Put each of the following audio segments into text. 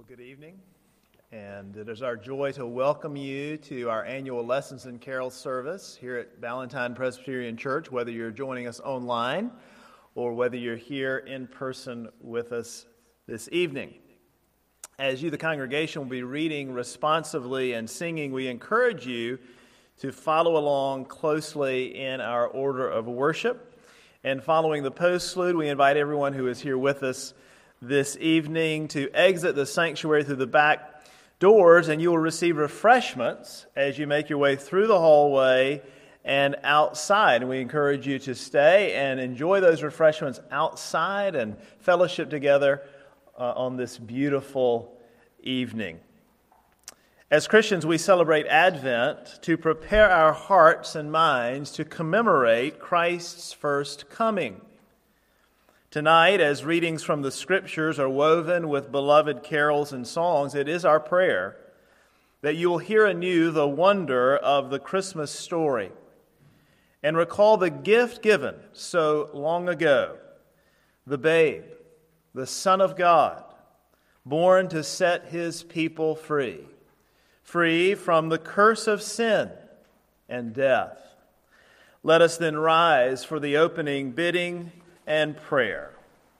Good evening, and it is our joy to welcome you to our annual Lessons and Carols service here at Ballantyne Presbyterian Church, whether you're joining us online or whether you're here in person with us this evening. As you, the congregation, will be reading responsively and singing, we encourage you to follow along closely in our order of worship. And following the postlude, we invite everyone who is here with us this evening to exit the sanctuary through the back doors, and you will receive refreshments as you make your way through the hallway and outside. And we encourage you to stay and enjoy those refreshments outside and fellowship together on this beautiful evening. As Christians, we celebrate Advent to prepare our hearts and minds to commemorate Christ's first coming. Tonight, as readings from the Scriptures are woven with beloved carols and songs, it is our prayer that you will hear anew the wonder of the Christmas story and recall the gift given so long ago, the babe, the Son of God, born to set His people free from the curse of sin and death. Let us then rise for the opening bidding and prayer.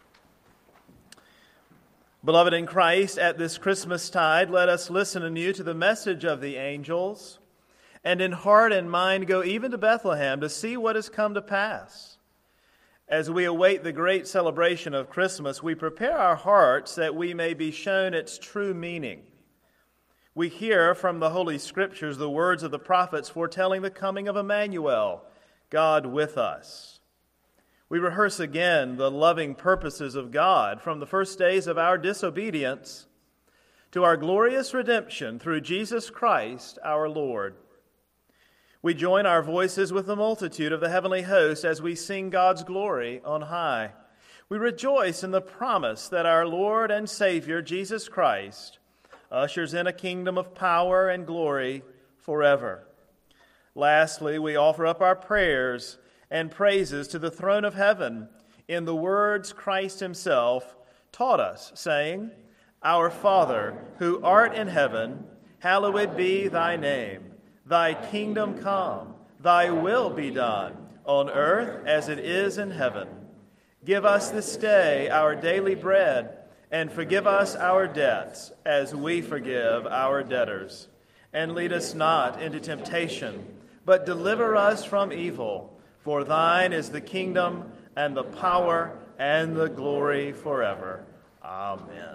Beloved in Christ, at this Christmastide, let us listen anew to the message of the angels, and in heart and mind go even to Bethlehem to see what has come to pass. As we await the great celebration of Christmas, we prepare our hearts that we may be shown its true meaning. We hear from the Holy Scriptures the words of the prophets foretelling the coming of Emmanuel, God with us. We rehearse again the loving purposes of God from the first days of our disobedience to our glorious redemption through Jesus Christ our Lord. We join our voices with the multitude of the heavenly host as we sing God's glory on high. We rejoice in the promise that our Lord and Savior Jesus Christ ushers in a kingdom of power and glory forever. Lastly, we offer up our prayers and praises to the throne of heaven in the words Christ Himself taught us, saying, Our Father, who art in heaven, hallowed be Thy name. Thy kingdom come, Thy will be done, on earth as it is in heaven. Give us this day our daily bread, and forgive us our debts as we forgive our debtors. And lead us not into temptation, but deliver us from evil. For Thine is the kingdom and the power and the glory forever. Amen.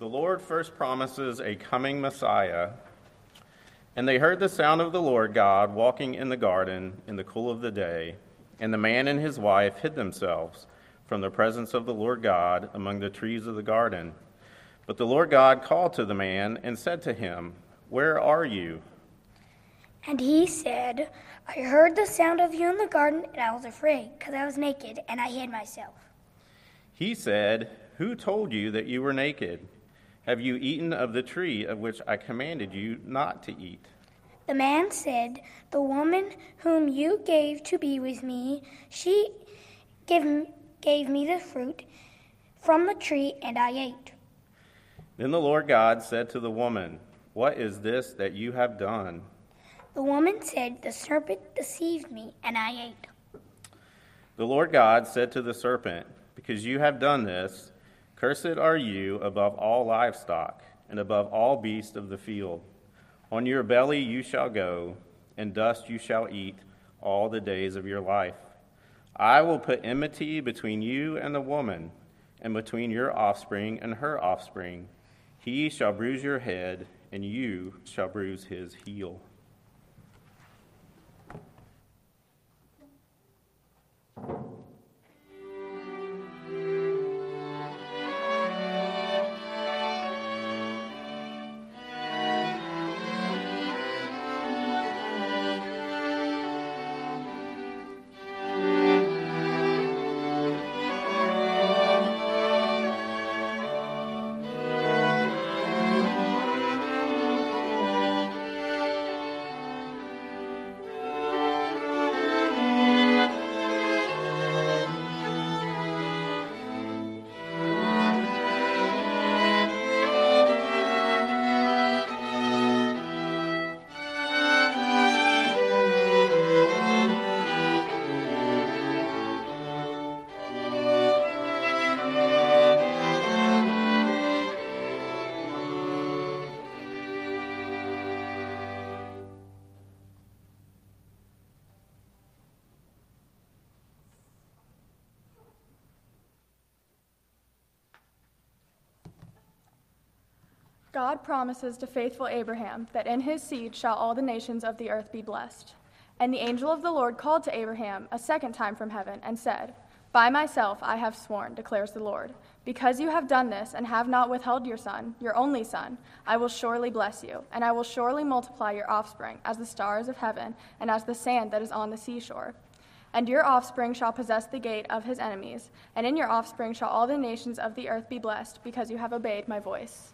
The Lord first promises a coming Messiah. And they heard the sound of the Lord God walking in the garden in the cool of the day. And the man and his wife hid themselves from the presence of the Lord God among the trees of the garden. But the Lord God called to the man and said to him, "Where are you?" And he said, "I heard the sound of you in the garden, and I was afraid, because I was naked, and I hid myself." He said, "Who told you that you were naked? Have you eaten of the tree of which I commanded you not to eat?" The man said, "The woman whom you gave to be with me, she gave me the fruit from the tree, and I ate." Then the Lord God said to the woman, "What is this that you have done?" The woman said, "The serpent deceived me, and I ate." The Lord God said to the serpent, "Because you have done this, cursed are you above all livestock and above all beasts of the field. On your belly you shall go, and dust you shall eat all the days of your life. I will put enmity between you and the woman, and between your offspring and her offspring. He shall bruise your head, and you shall bruise his heel." God promises to faithful Abraham that in his seed shall all the nations of the earth be blessed. And the angel of the Lord called to Abraham a second time from heaven and said, "By myself I have sworn, declares the Lord, because you have done this and have not withheld your son, your only son, I will surely bless you, and I will surely multiply your offspring as the stars of heaven and as the sand that is on the seashore. And your offspring shall possess the gate of his enemies, and in your offspring shall all the nations of the earth be blessed, because you have obeyed my voice."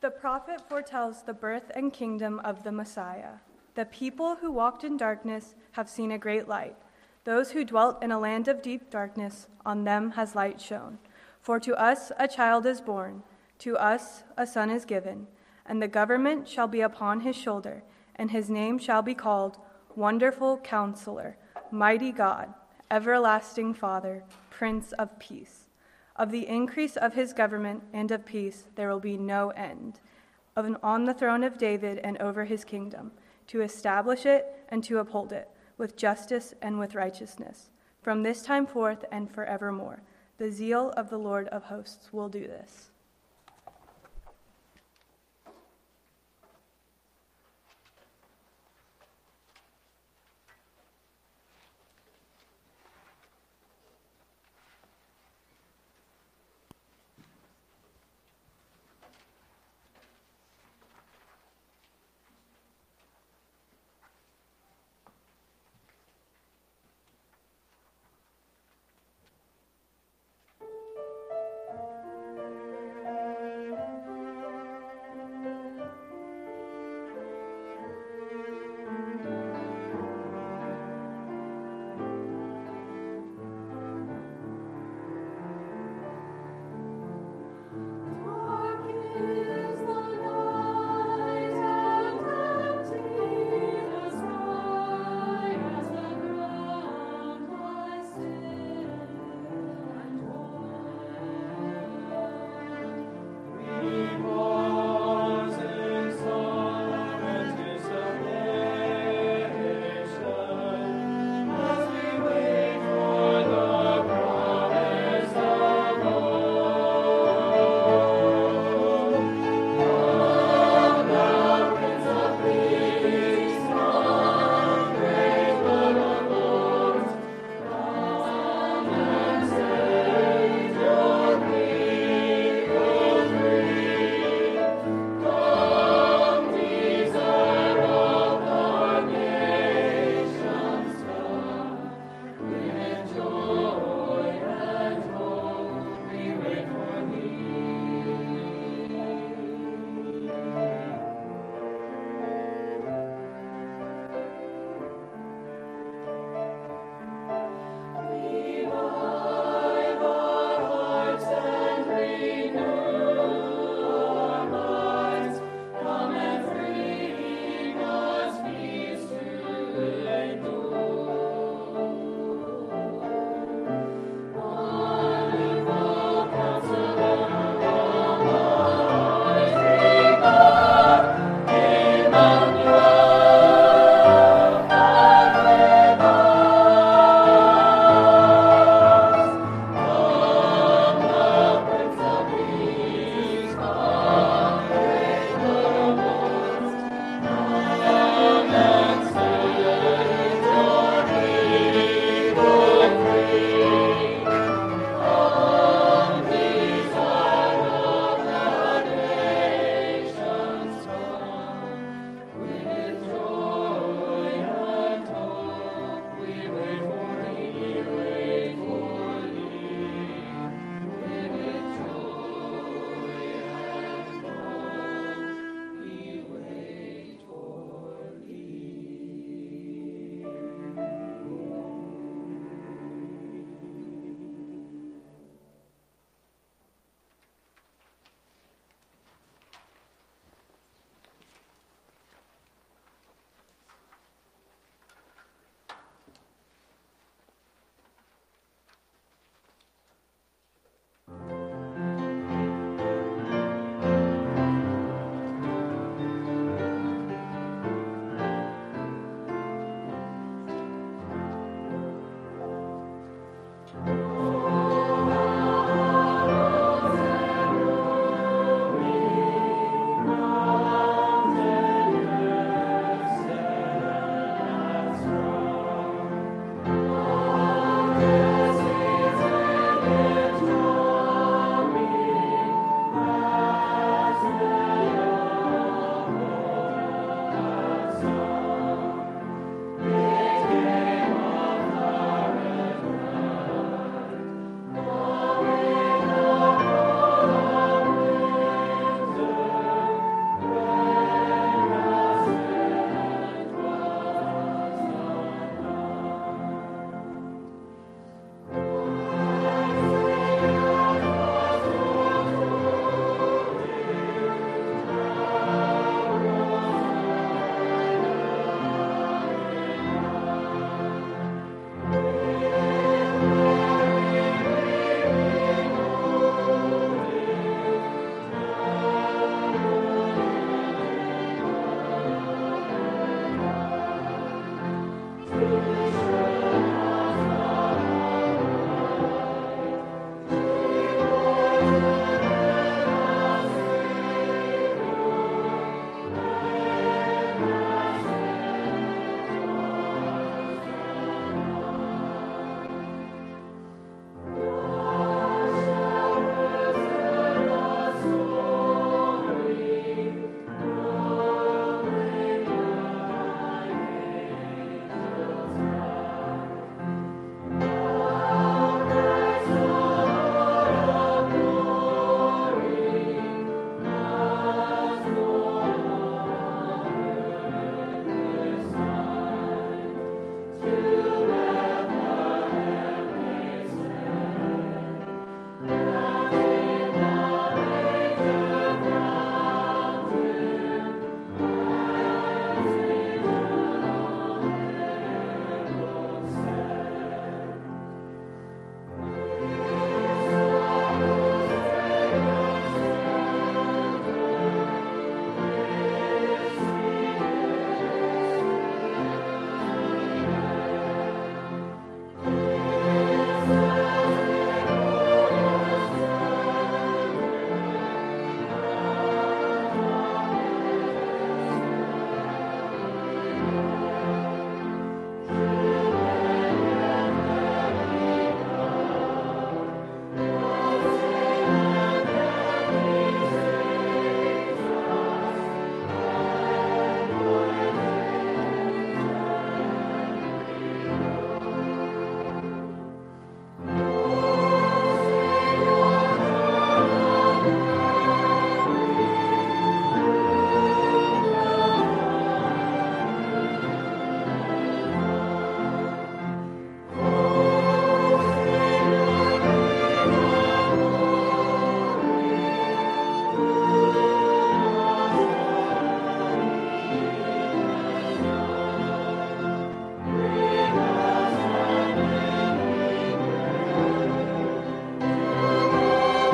The prophet foretells the birth and kingdom of the Messiah. The people who walked in darkness have seen a great light. Those who dwelt in a land of deep darkness, on them has light shone. For to us a child is born, to us a son is given, and the government shall be upon his shoulder, and his name shall be called Wonderful Counselor, Mighty God, Everlasting Father, Prince of Peace. Of the increase of his government and of peace there will be no end, on the throne of David and over his kingdom, to establish it and to uphold it, with justice and with righteousness, from this time forth and forevermore. The zeal of the Lord of hosts will do this.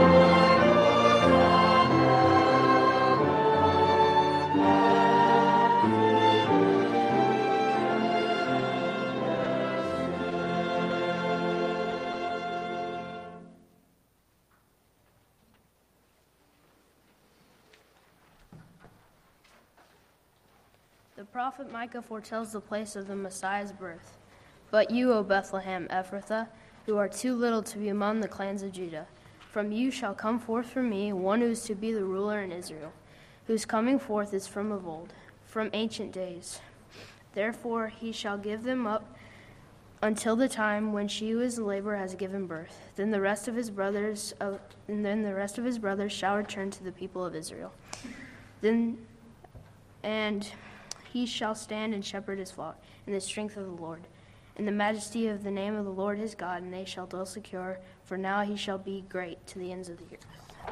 The prophet Micah foretells the place of the Messiah's birth. But you, O Bethlehem Ephrathah, who are too little to be among the clans of Judah, from you shall come forth for me one who is to be the ruler in Israel, whose coming forth is from of old, from ancient days. Therefore he shall give them up until the time when she who is in labor has given birth. Then the rest of his brothers shall return to the people of Israel. And he shall stand and shepherd his flock in the strength of the Lord, in the majesty of the name of the Lord his God, and they shall dwell secure, for now he shall be great to the ends of the earth.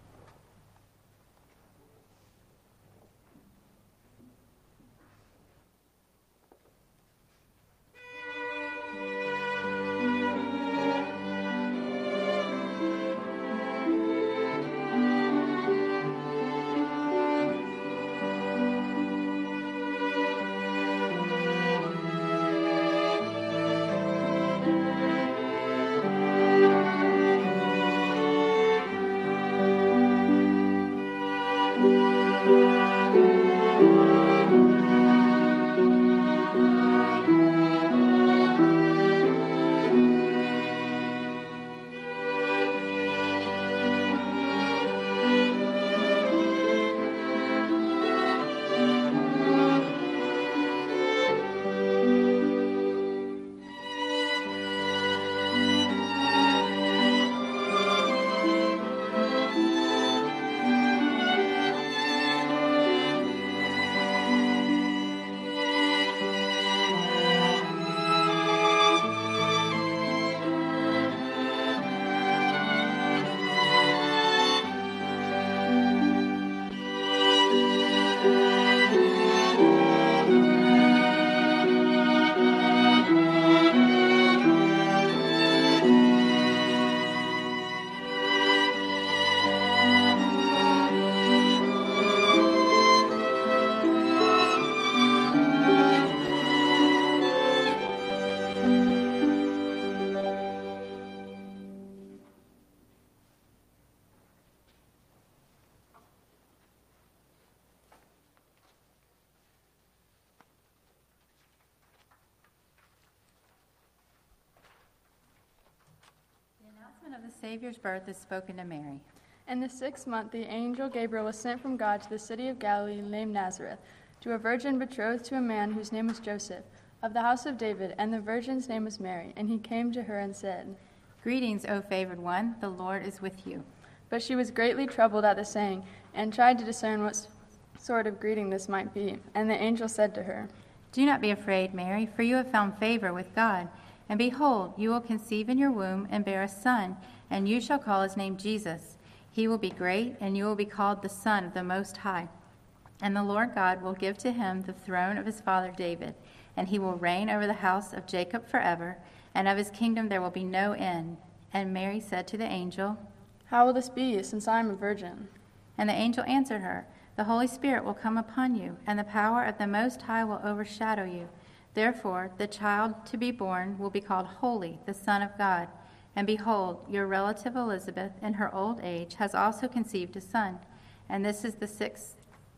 Of the Savior's birth is spoken to Mary. In the 6th month, the angel Gabriel was sent from God to the city of Galilee named Nazareth, to a virgin betrothed to a man whose name was Joseph, of the house of David, and the virgin's name was Mary. And he came to her and said, Greetings, O favored one, the Lord is with you. But she was greatly troubled at the saying, and tried to discern what sort of greeting this might be. And the angel said to her, Do not be afraid, Mary, for you have found favor with God. And behold, you will conceive in your womb and bear a son, and you shall call his name Jesus. He will be great, and you will be called the Son of the Most High. And the Lord God will give to him the throne of his father David, and he will reign over the house of Jacob forever, and of his kingdom there will be no end. And Mary said to the angel, How will this be, since I am a virgin? And the angel answered her, The Holy Spirit will come upon you, and the power of the Most High will overshadow you. Therefore, the child to be born will be called Holy, the Son of God. And behold, your relative Elizabeth, in her old age, has also conceived a son. And this is the sixth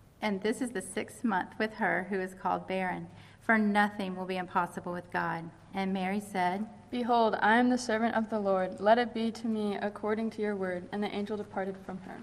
month with her who is called barren. For nothing will be impossible with God. And Mary said, Behold, I am the servant of the Lord. Let it be to me according to your word. And the angel departed from her.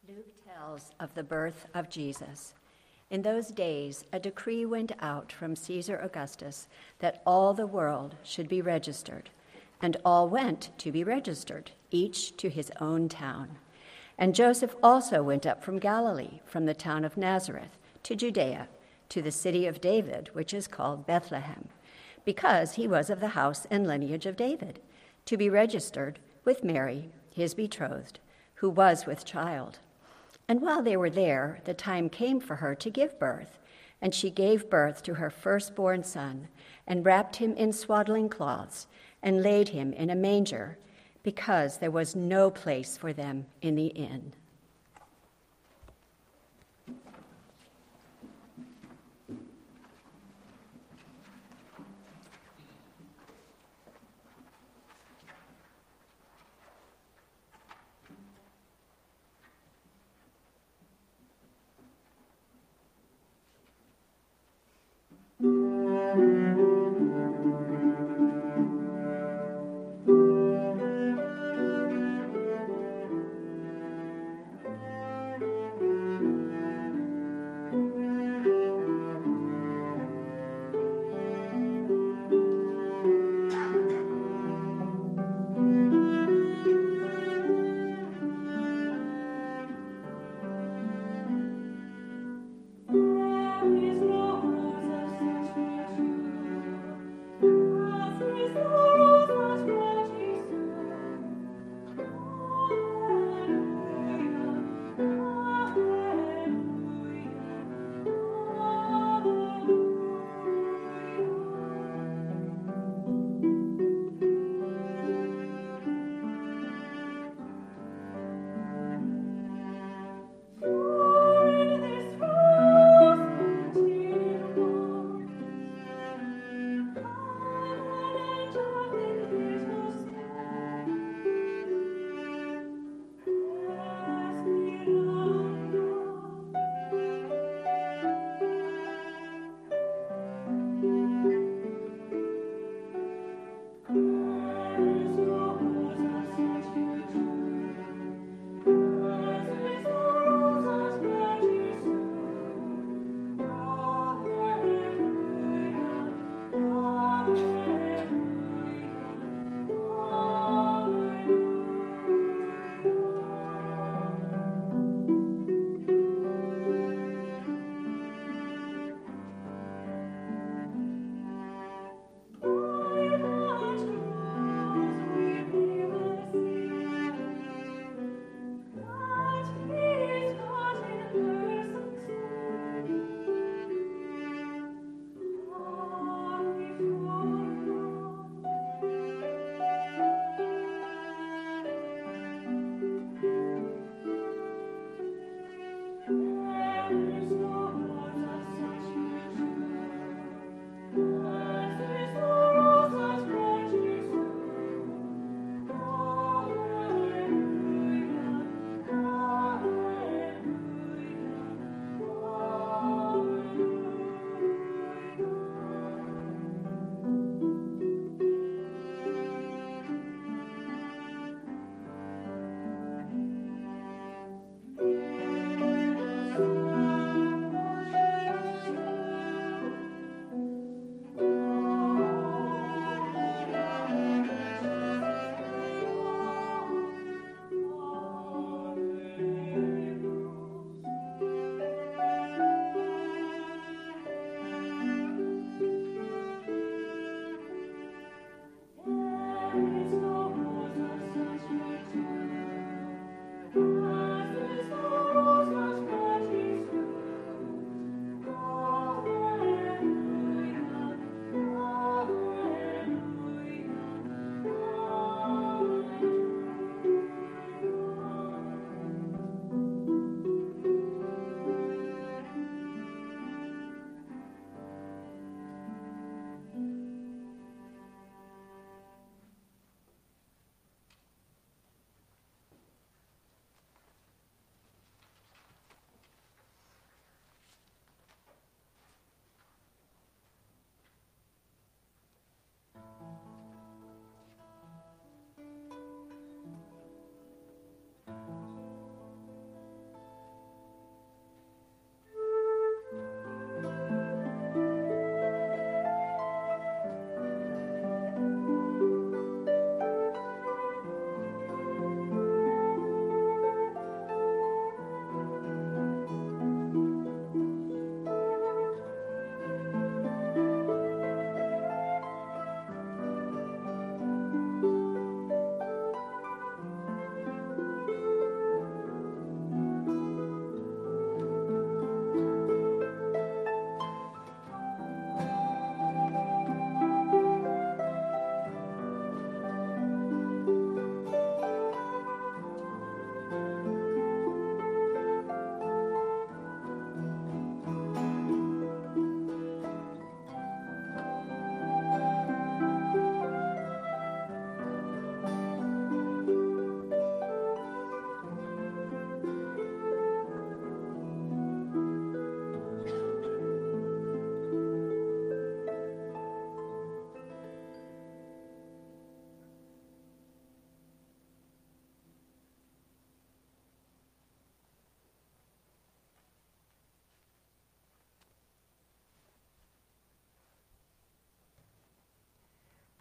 Luke tells of the birth of Jesus. In those days, a decree went out from Caesar Augustus that all the world should be registered, and all went to be registered, each to his own town. And Joseph also went up from Galilee, from the town of Nazareth, to Judea, to the city of David, which is called Bethlehem, because he was of the house and lineage of David, to be registered with Mary, his betrothed, who was with child. And while they were there, the time came for her to give birth, and she gave birth to her firstborn son, and wrapped him in swaddling cloths, and laid him in a manger, because there was no place for them in the inn.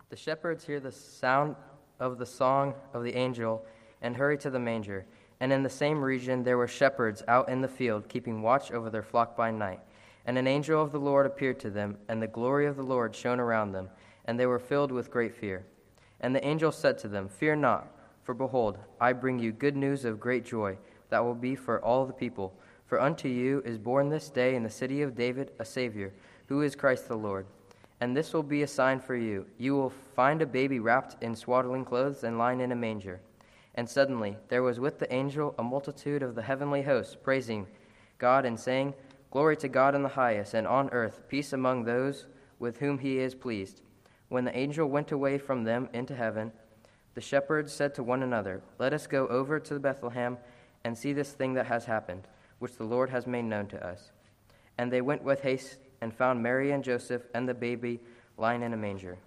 The shepherds hear the sound of the song of the angel and hurry to the manger. And in the same region there were shepherds out in the field, keeping watch over their flock by night. And an angel of the Lord appeared to them, and the glory of the Lord shone around them, and they were filled with great fear. And the angel said to them, "Fear not, for behold, I bring you good news of great joy that will be for all the people. For unto you is born this day in the city of David a Savior, who is Christ the Lord. And this will be a sign for you. You will find a baby wrapped in swaddling clothes and lying in a manger." And suddenly there was with the angel a multitude of the heavenly hosts, praising God and saying, "Glory to God in the highest, and on earth peace among those with whom he is pleased." When the angel went away from them into heaven, the shepherds said to one another, "Let us go over to Bethlehem and see this thing that has happened, which the Lord has made known to us." And they went with haste and found Mary and Joseph and the baby lying in a manger.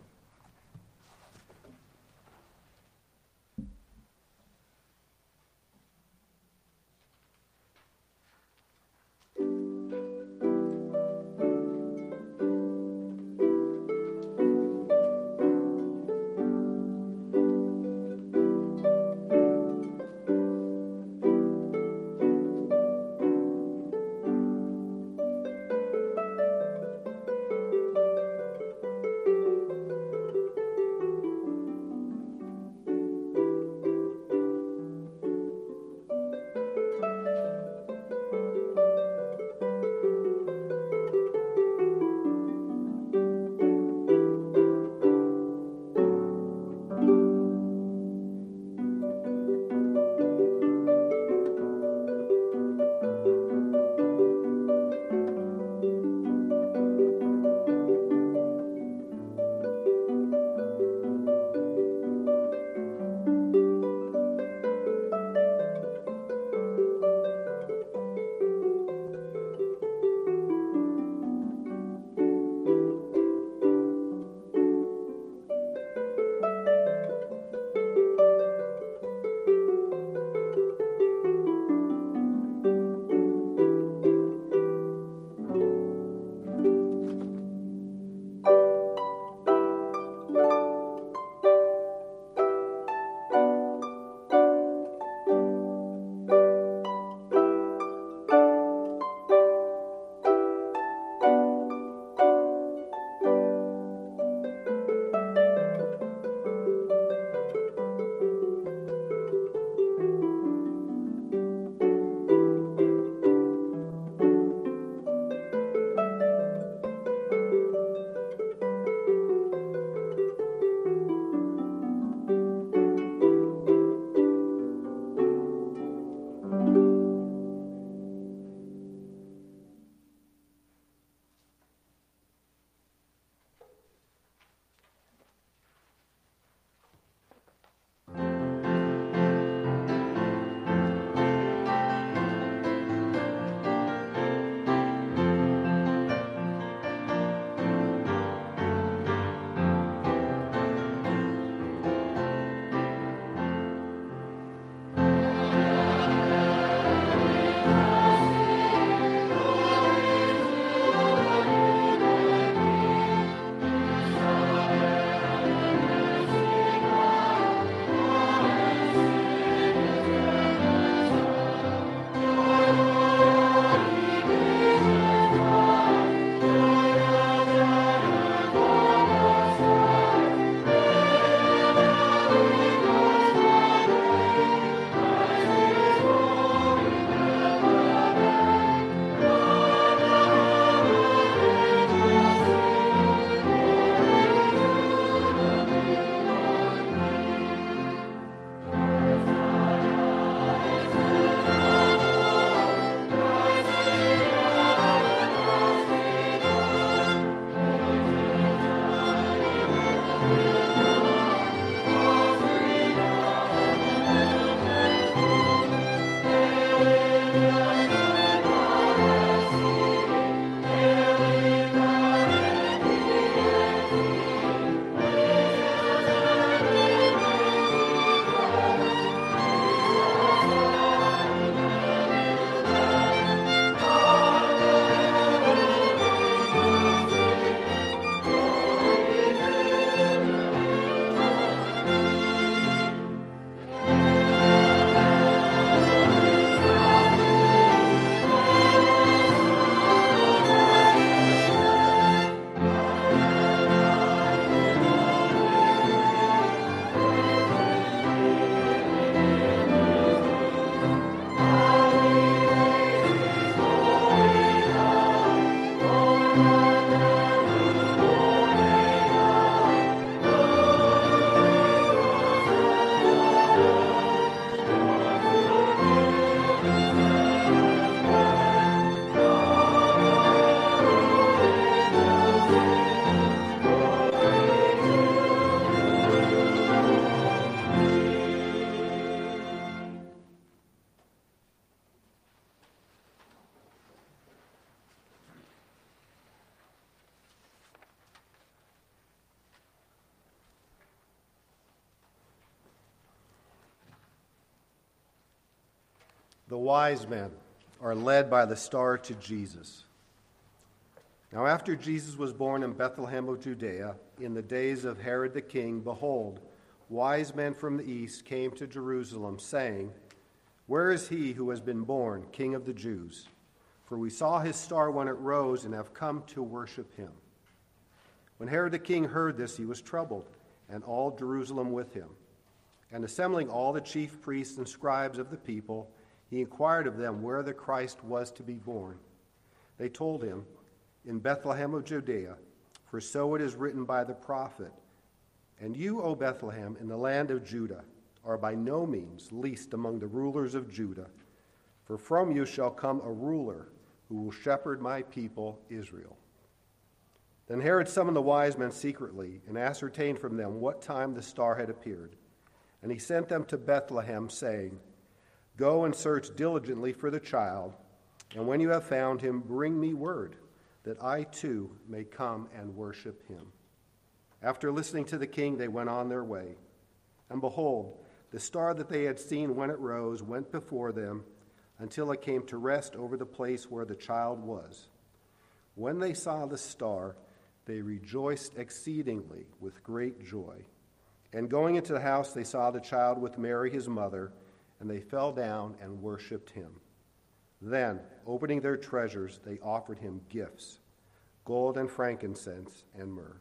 The wise men are led by the star to Jesus. Now after Jesus was born in Bethlehem of Judea, in the days of Herod the king, behold, wise men from the east came to Jerusalem, saying, "Where is he who has been born, King of the Jews? For we saw his star when it rose and have come to worship him." When Herod the king heard this, he was troubled, and all Jerusalem with him. And assembling all the chief priests and scribes of the people, he inquired of them where the Christ was to be born. They told him, "In Bethlehem of Judea, for so it is written by the prophet, 'And you, O Bethlehem, in the land of Judah, are by no means least among the rulers of Judah, for from you shall come a ruler who will shepherd my people Israel.'" Then Herod summoned the wise men secretly and ascertained from them what time the star had appeared. And he sent them to Bethlehem, saying, "Go and search diligently for the child, and when you have found him, bring me word, that I too may come and worship him." After listening to the king, they went on their way. And behold, the star that they had seen when it rose went before them until it came to rest over the place where the child was. When they saw the star, they rejoiced exceedingly with great joy. And going into the house, they saw the child with Mary his mother, and they fell down and worshipped him. Then, opening their treasures, they offered him gifts, gold and frankincense and myrrh.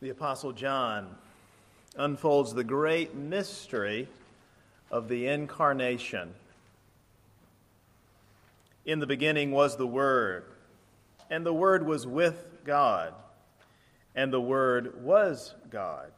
the Apostle John unfolds the great mystery of the Incarnation. In the beginning was the Word, and the Word was with God, and the Word was God.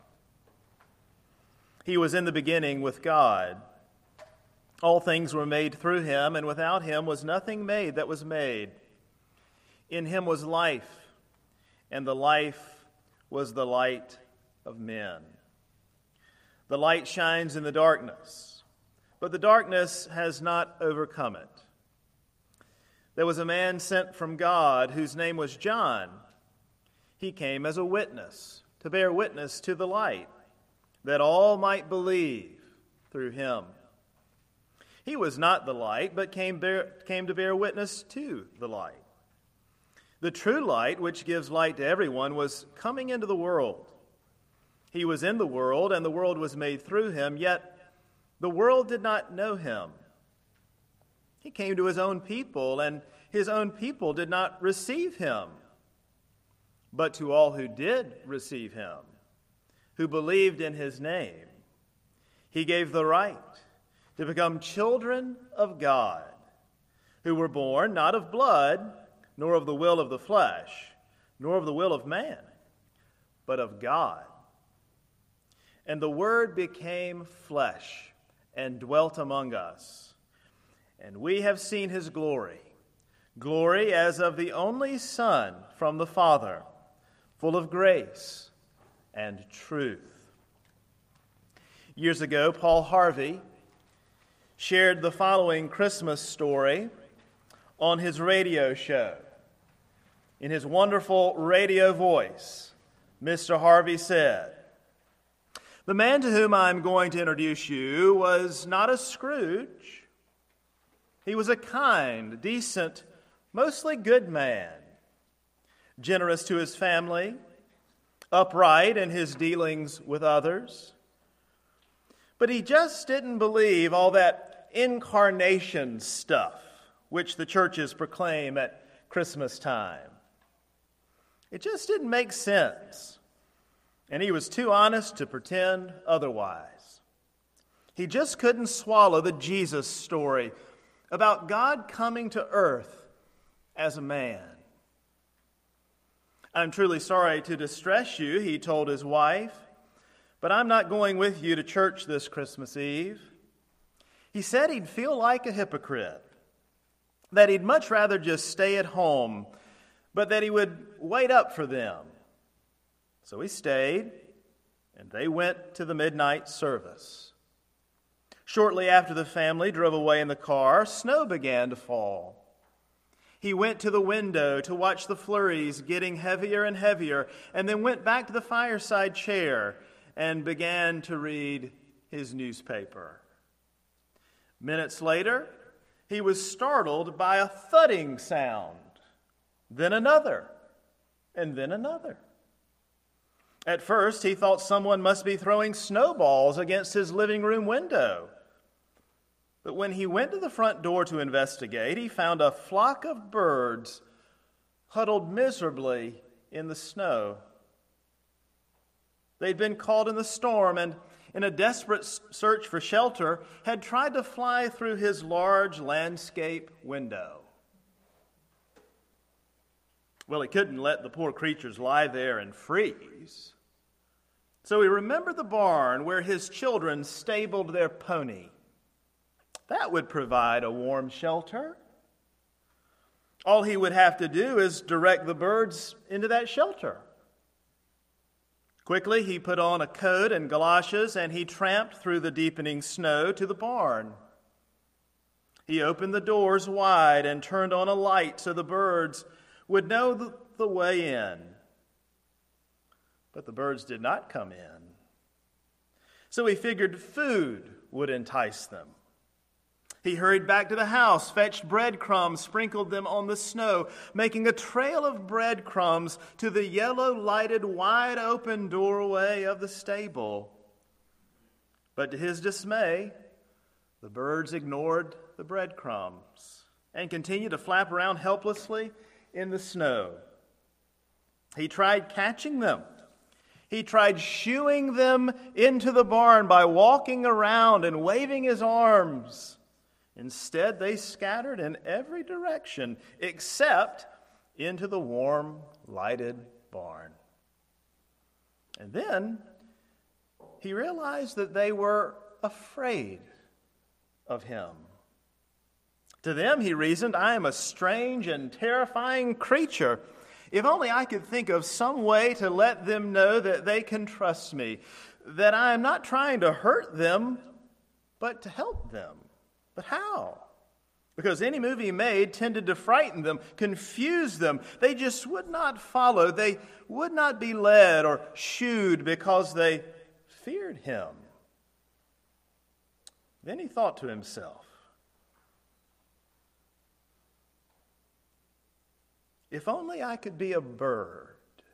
He was in the beginning with God. All things were made through him, and without him was nothing made that was made. In him was life, and the life was the light of men. The light shines in the darkness, but the darkness has not overcome it. There was a man sent from God whose name was John. He came as a witness, to bear witness to the light, that all might believe through him. He was not the light, but came to bear witness to the light. The true light, which gives light to everyone, was coming into the world. He was in the world, and the world was made through him, yet the world did not know him. He came to his own people, and his own people did not receive him. But to all who did receive him, who believed in his name, he gave the right to become children of God, who were born not of blood, nor of the will of the flesh, nor of the will of man, but of God. And the Word became flesh and dwelt among us. And we have seen his glory, glory as of the only Son from the Father, full of grace and truth. Years ago, Paul Harvey shared the following Christmas story on his radio show. In his wonderful radio voice, Mr. Harvey said, "The man to whom I'm going to introduce you was not a Scrooge. He was a kind, decent, mostly good man, generous to his family, upright in his dealings with others. But he just didn't believe all that incarnation stuff which the churches proclaim at Christmas time. It just didn't make sense, and he was too honest to pretend otherwise. He just couldn't swallow the Jesus story about God coming to earth as a man. I'm truly sorry to distress you," he told his wife, "but I'm not going with you to church this Christmas Eve." He said he'd feel like a hypocrite, that he'd much rather just stay at home, but that he would wait up for them. So he stayed, and they went to the midnight service. Shortly after the family drove away in the car, snow began to fall. He went to the window to watch the flurries getting heavier and heavier, and then went back to the fireside chair and began to read his newspaper. Minutes later, he was startled by a thudding sound, then another, and then another. At first, he thought someone must be throwing snowballs against his living room window. But when he went to the front door to investigate, he found a flock of birds huddled miserably in the snow. They'd been caught in the storm and, in a desperate search for shelter, had tried to fly through his large landscape window. Well, he couldn't let the poor creatures lie there and freeze. So he remembered the barn where his children stabled their pony. That would provide a warm shelter. All he would have to do is direct the birds into that shelter. Quickly, he put on a coat and galoshes, and he tramped through the deepening snow to the barn. He opened the doors wide and turned on a light so the birds would know the way in. But the birds did not come in. So he figured food would entice them. He hurried back to the house, fetched breadcrumbs, sprinkled them on the snow, making a trail of breadcrumbs to the yellow-lighted, wide-open doorway of the stable. But to his dismay, the birds ignored the breadcrumbs and continued to flap around helplessly in the snow. He tried catching them. He tried shooing them into the barn by walking around and waving his arms. Instead, they scattered in every direction except into the warm, lighted barn. And then he realized that they were afraid of him. To them, he reasoned, I am a strange and terrifying creature. If only I could think of some way to let them know that they can trust me, that I am not trying to hurt them, but to help them. But how? Because any move he made tended to frighten them, confuse them. They just would not follow. They would not be led or shooed because they feared him. Then he thought to himself, if only I could be a bird.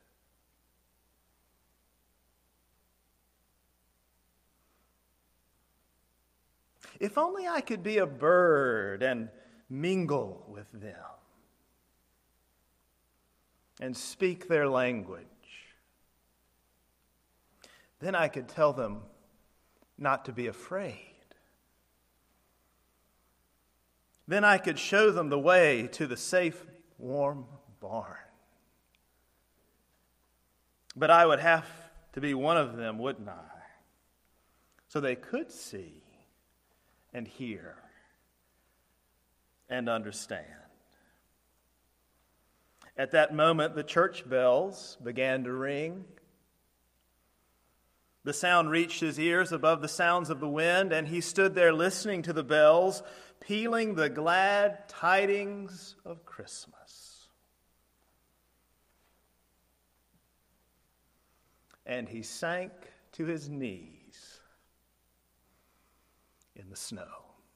If only I could be a bird and mingle with them and speak their language. Then I could tell them not to be afraid. Then I could show them the way to the safe, warm barn. But I would have to be one of them, wouldn't I? So they could see and hear and understand. At that moment, the church bells began to ring. The sound reached his ears above the sounds of the wind, and he stood there listening to the bells, pealing the glad tidings of Christmas. And he sank to his knees in the snow.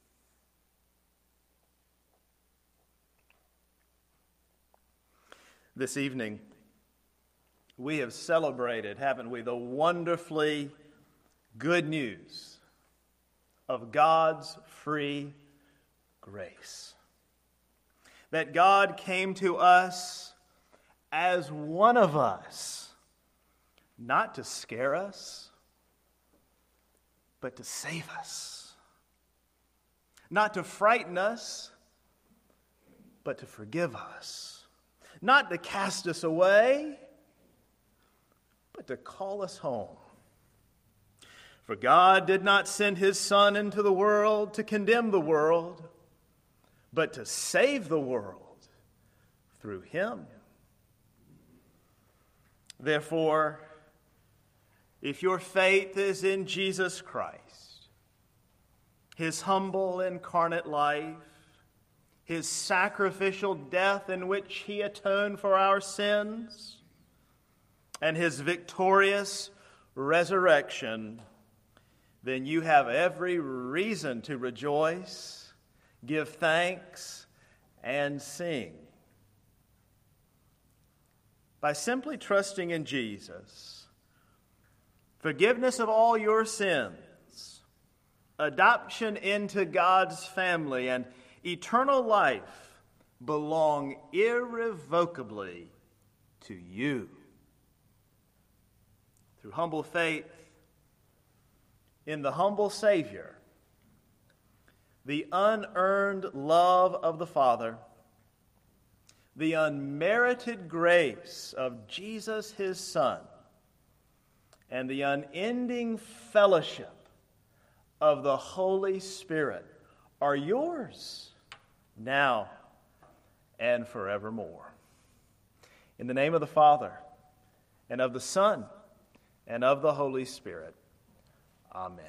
This evening, we have celebrated, haven't we, the wonderfully good news of God's free grace. That God came to us as one of us, not to scare us, but to save us. Not to frighten us, but to forgive us. Not to cast us away, but to call us home. For God did not send his Son into the world to condemn the world, but to save the world through him. Therefore, if your faith is in Jesus Christ, his humble incarnate life, his sacrificial death in which he atoned for our sins, and his victorious resurrection, then you have every reason to rejoice, give thanks, and sing. By simply trusting in Jesus, forgiveness of all your sins, adoption into God's family, and eternal life belong irrevocably to you. Through humble faith in the humble Savior, the unearned love of the Father, the unmerited grace of Jesus his Son, and the unending fellowship of the Holy Spirit are yours now and forevermore. In the name of the Father, and of the Son, and of the Holy Spirit. Amen.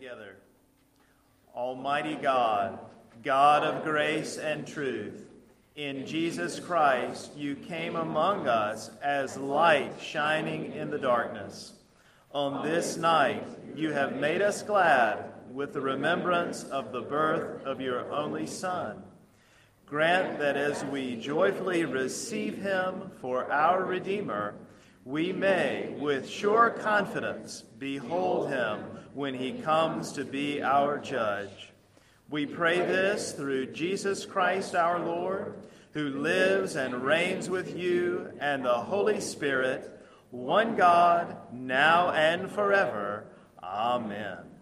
together. Almighty God, God of grace and truth, in Jesus Christ you came among us as light shining in the darkness. On this night you have made us glad with the remembrance of the birth of your only Son. Grant that as we joyfully receive him for our Redeemer, we may, with sure confidence, behold him when he comes to be our judge. We pray this through Jesus Christ our Lord, who lives and reigns with you and the Holy Spirit, one God, now and forever. Amen.